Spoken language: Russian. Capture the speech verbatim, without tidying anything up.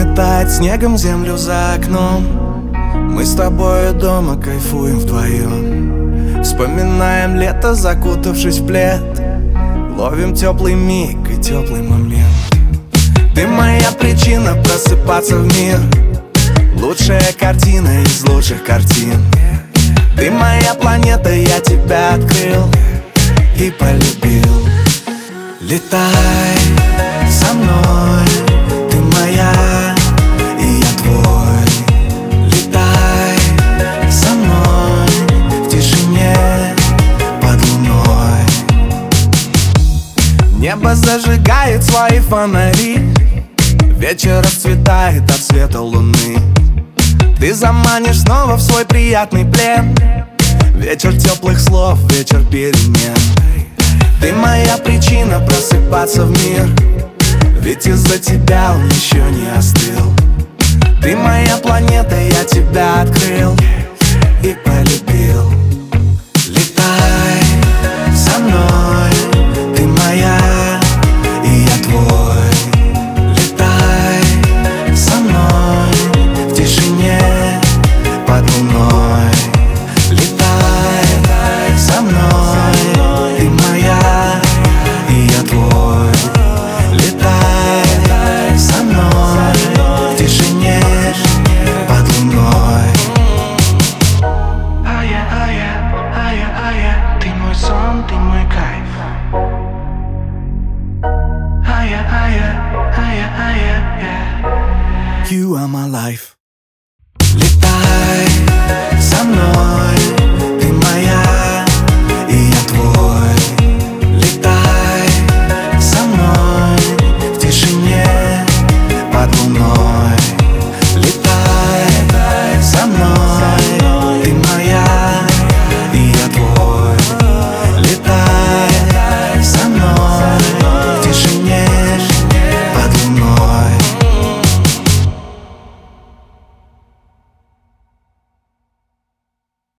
заметает снегом землю за окном. Мы с тобою дома кайфуем вдвоем, вспоминаем лето, закутавшись в плед, ловим теплый миг и теплый момент. Ты моя причина просыпаться в мир, лучшая картина из лучших картин. Ты моя планета, я тебя открыл и полюбил. Летай со мной, ты моя, и я твой. Летай со мной в тишине под луной. Небо зажигает свои фонари, вечер расцветает от света луны. Ты заманишь снова в свой приятный плен, вечер теплых слов, вечер перемен. Ты моя причина просыпаться в мир, ведь из-за тебя он еще не остыл. Ты моя планета, я тебя открыл и полюбил. Летай со мной, ты моя, и я твой. Летай со мной в тишине под луной. Летай со мной, ты моя, и я твой. Летай со мной в тишине под луной. Ая, ая, ая, ая, ты мой сон, ты мой кайф. Ая, ая, ая, ая, yeah. You are my life. Летай со мной,